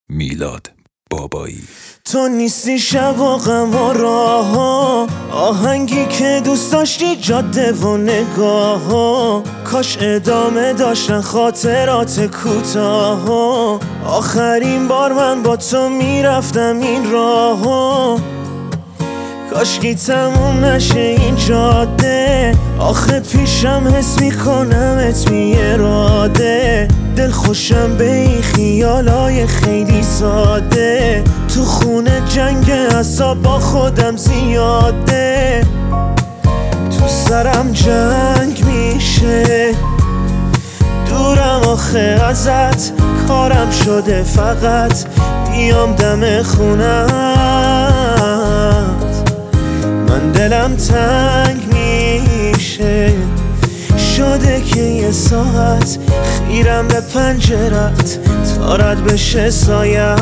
میلاد بابایی. تو نیستی شب و غم و راه ها، آهنگی که دوست داشتی جاده و نگاه ها، کاش ادامه داشتن خاطرات کوتاه ها. آخرین بار من با تو میرفتم این راه ها، کاشکی تموم نشه این جاده. آخه پیشم حس میکنمت بی اراده، دل خوشم به این خیالای خیلی ساده. تو خونه جنگ اعصاب با خودم زیاده، تو سرم جنگ میشه. دورم آخه ازت، کارم شده فقط بیام دم خونت. من دلم تنگ میشه، شده که یه ساعت خیرم به پنجرت تا رد بشه سایت.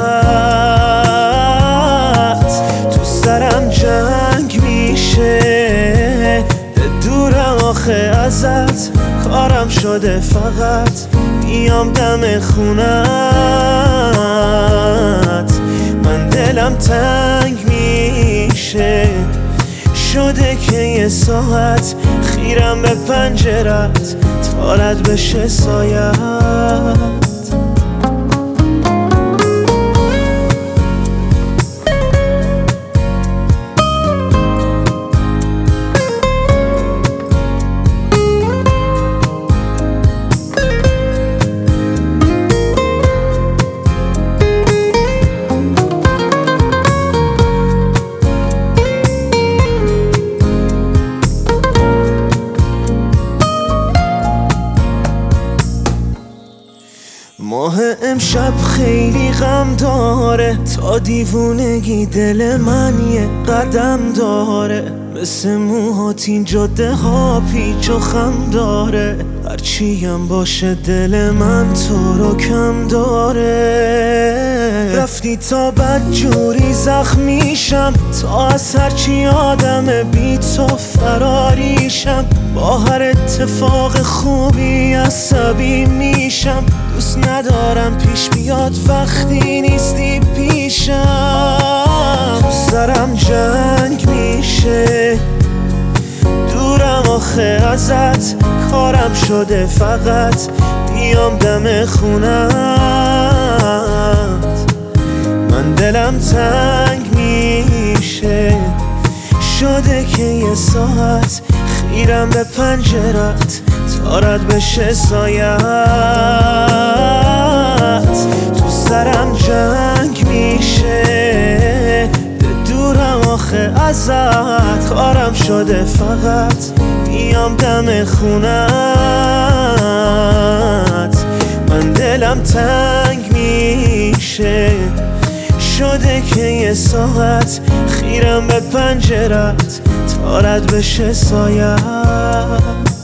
تو سرم جنگ میشه، دورم آخه ازت، کارم شده فقط بیام دم خونت. من دلم تنگ میشه، شده که یه ساعت خیرم به پنجرت تا رد بشه سایت. ماه امشب خیلی غم داره، تا دیوونگی دل من یه قدم داره. مثل موهات این جاده ها پیچ و خم داره، هرچیم باشه دل من تو رو کم داره. رفتی تا بد جوری زخمیشم، تا از هرچی آدم بی تو فراریشم. با هر اتفاق خوبی عصبی میشم، دوست ندارم پیش بیاد وقتی نیستی پیشم. تو سرم جنگ میشه، دورم آخه ازت، کارم شده فقط بیام دم خونت. من دلم تنگ میشه، شده که یه ساعت خیرم به پنجرت تا رد بشه سایت. تو سرم جنگ میشه، دورم آخه ازت، کارم شده فقط بیام دم خونت. من دلم تنگ میشه، شده که یه ساعت خیرم به پنجرت تا رد بشه سایت.